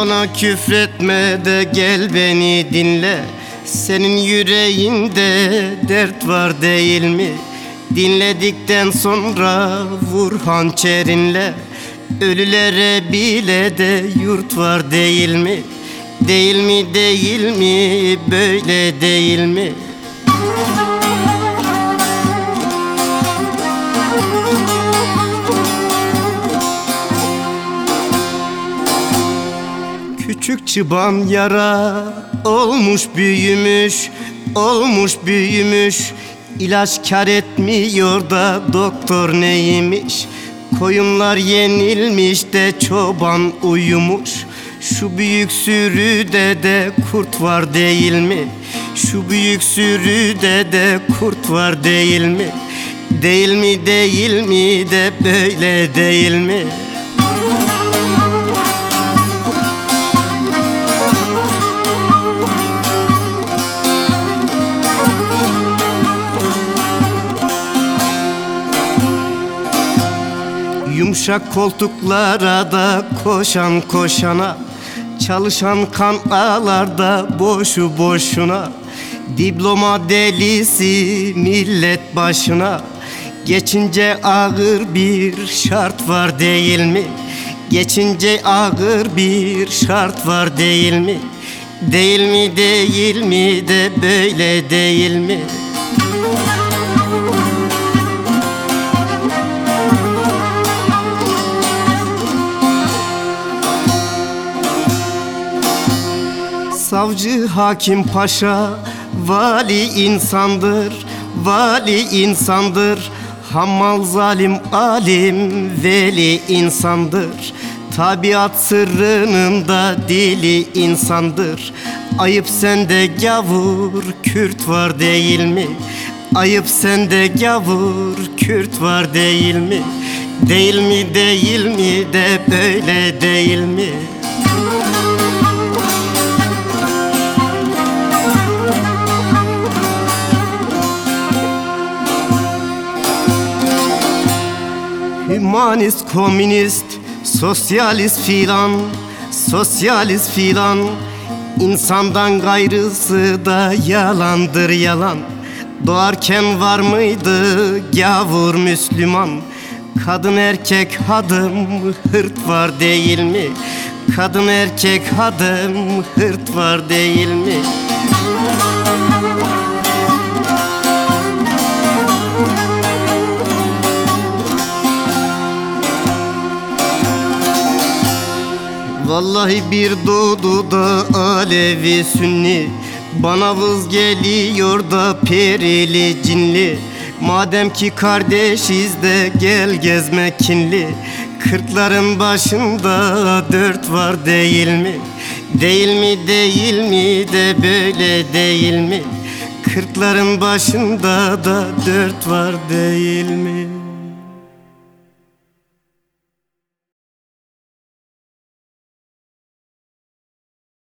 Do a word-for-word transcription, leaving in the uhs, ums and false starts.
Bana küfretme de gel beni dinle. Senin yüreğinde dert var değil mi? Dinledikten sonra vur hançerinle. Ölülere bile de yurt var değil mi? Değil mi değil mi böyle değil mi? Küçük çıban yara olmuş büyümüş, olmuş büyümüş. İlaç kar etmiyor da doktor neymiş? Koyunlar yenilmiş de çoban uyumuş. Şu büyük sürüde de kurt var değil mi? Şu büyük sürüde de kurt var değil mi? Değil mi değil mi de böyle değil mi? Yumuşak koltuklara da koşan koşana, çalışan kan ağlarda boşu boşuna. Diploma delisi millet başına. Geçince ağır bir şart var değil mi? Geçince ağır bir şart var değil mi? Değil mi değil mi de böyle değil mi? Savcı, hakim, paşa, vali insandır, vali insandır. Hammal, zalim, alim, veli insandır. Tabiat sırrının da dili insandır. Ayıp sende gavur, Kürt var değil mi? Ayıp sende gavur, Kürt var değil mi? Değil mi değil mi de böyle değil mi? Hümanist, komünist, sosyalist filan, sosyalist filan. İnsandan gayrısı da yalandır yalan. Doğarken var mıydı gavur Müslüman? Kadın erkek hadım hırt var değil mi? Kadın erkek hadım hırt var değil mi? Vallahi bir doğdu da Alevi Sünni. Bana vız geliyor da perili cinli. Madem ki kardeşiz de gel gezme kinli. Kırkların başında dört var değil mi? Değil mi değil mi de böyle değil mi? Kırkların başında da dört var değil mi?